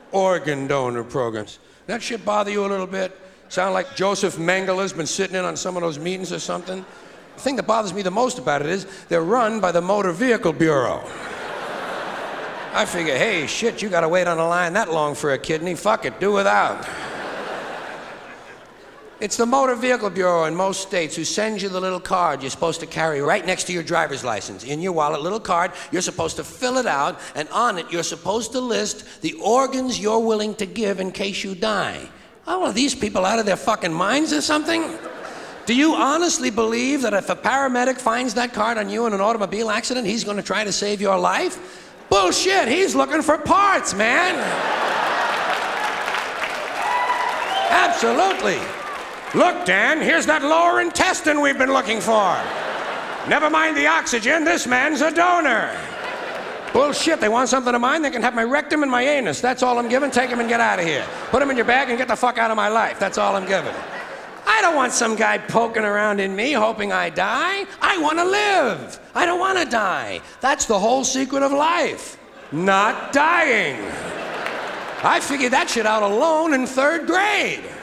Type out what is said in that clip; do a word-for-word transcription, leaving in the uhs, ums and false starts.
organ donor programs. That shit bother you a little bit? Sound like Joseph Mengele's been sitting in on some of those meetings or something? The thing that bothers me the most about it is they're run by the Motor Vehicle Bureau. I figure, hey, shit, you gotta wait on a line that long for a kidney. Fuck it, do without. It's the Motor Vehicle Bureau in most states who sends you the little card you're supposed to carry right next to your driver's license. In your wallet, little card, you're supposed to fill it out, and on it, you're supposed to list the organs you're willing to give in case you die. Oh, are these people out of their fucking minds or something? Do you honestly believe that if a paramedic finds that card on you in an automobile accident, he's gonna try to save your life? Bullshit, he's looking for parts, man. Absolutely. Look, Dan, here's that lower intestine we've been looking for. Never mind the oxygen, this man's a donor. Bullshit, they want something of mine, they can have my rectum and my anus. That's all I'm giving, take them and get out of here. Put them in your bag and get the fuck out of my life. That's all I'm giving. I don't want some guy poking around in me hoping I die. I want to live. I don't want to die. That's the whole secret of life. Not dying. I figured that shit out alone in third grade.